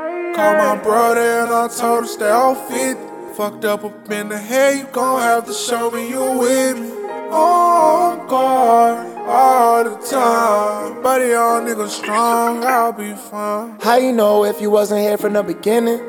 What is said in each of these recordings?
Called my brother and I told him stay off 50. Fucked up in the head, you gon' have to show me you with me. On guard all the time. Buddy, y'all niggas strong, I'll be fine. How you know if you wasn't here from the beginning?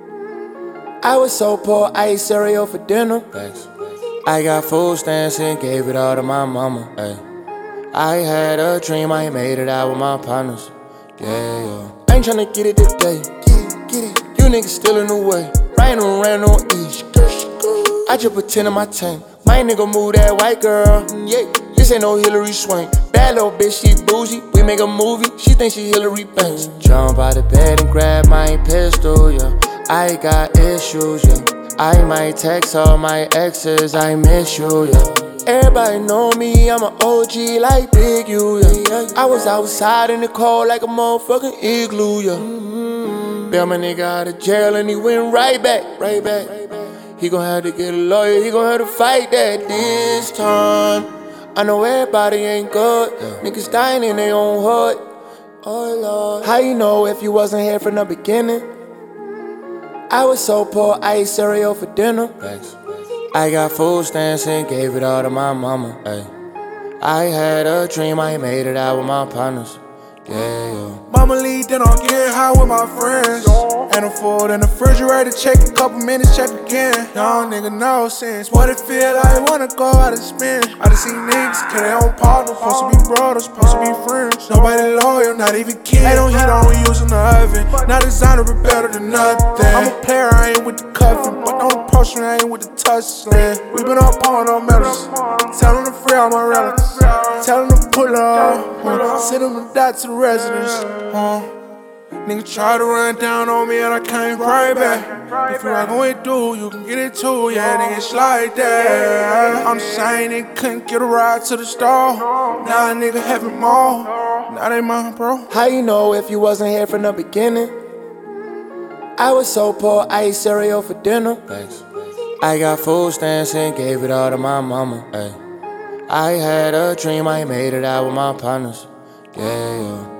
I was so poor, I ate cereal for dinner. Thanks. I got food stamps and gave it all to my mama. Ay. I had a dream, I made it out with my partners. Yeah. I ain't tryna get it today. Get it. You niggas still in the way. Rain around on each. I just put 10 in my tank. My nigga move that white girl. Yeah. This ain't no Hillary Swank. Bad little bitch, she bougie. We make a movie, she think she Hillary Banks. Jump out of bed and grab my pistol, yeah. I got issues, yeah. I might text all my exes, I miss you, yeah. Everybody know me, I'm an OG like Big U, yeah. I was outside in the cold like a motherfucking igloo, yeah. Bail my nigga out of jail and he went right back. He gon' have to get a lawyer, he gon' have to fight that this time. I know everybody ain't good, niggas dying in their own hood. Oh Lord, how you know if you wasn't here from the beginning? I was so poor, I ate cereal for dinner. Thanks. I got food stamps and gave it all to my mama. Ay. I had a dream, I made it out with my partners. Yeah. Mama leave, then I'll get high with my friends. And a food in the refrigerator, check a couple minutes, check again. Young nigga, no sense. What it feel like, wanna go out and spend. I done seen niggas kill their own partner. Supposed to be brothers, supposed to be friends. Nobody loyal, not even kids. They don't heat on using the oven. Not designer, but better than nothing. I'm a player, I ain't with the cuffing. But don't approach me, I ain't with the touchline. We been up on no medals. Tell them to free all my relatives. Tell them to pull up. Send them to die to the residents. Nigga try to run down on me and I came right back. If you rockin' with dude, you can get it too. Yeah, niggas like that. I'm just saying they couldn't get a ride to the store. Now a nigga having more. Now they mine, bro. How you know if you wasn't here from the beginning? I was so poor, I ate cereal for dinner. Thanks. I got food stamps and gave it all to my mama. Ay. I had a dream, I made it out with my partners. Yeah.